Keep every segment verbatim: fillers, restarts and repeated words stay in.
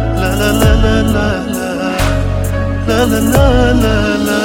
لا لا لا لا لا لا لا لا لا.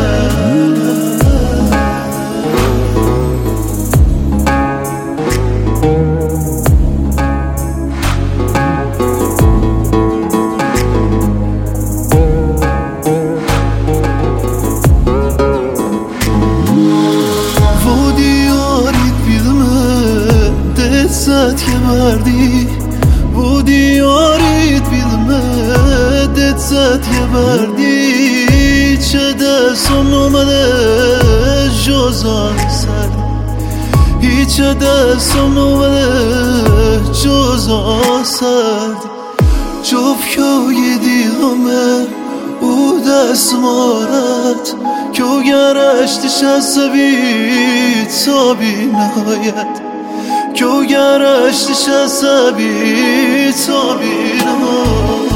بردی بودی یارید بیدمه زد یه بردی چه دستم نومده جز آن سر هیچ دستم نومده جز آن سر جفت که دیدمه او دست مارد که گرشتش از سبی تا بی نهایت که گرشتش از سبی تا بی نهایت.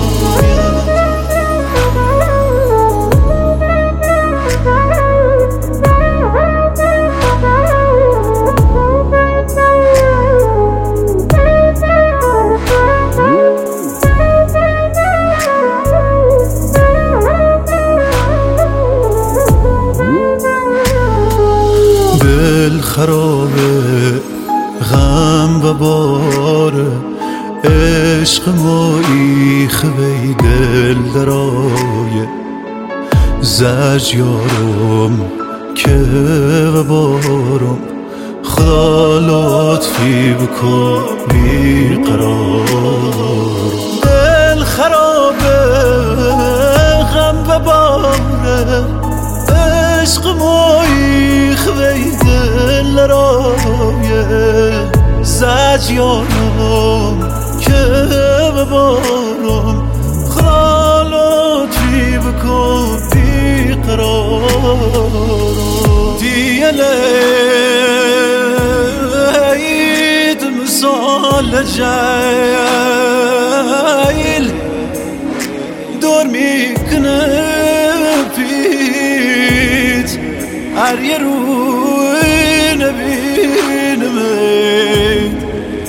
دل خرابه غم و باره عشق مایی خوی دل درایه زج یارم که و بارم خدا لطفی بکن بی قرار. دل خرابه غم و باره عشق مایی خوی دل درایه زج یارم که ببارم خدا لطفی بکن بی قرارم. دیلید مثال جایل دور میکنه پیت هر یه روی نبینمید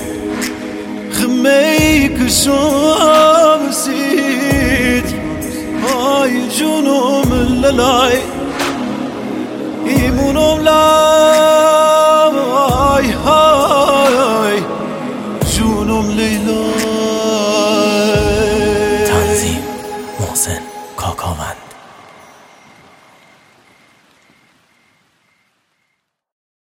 خمی کشم سید آی جونم للای ایمونم لای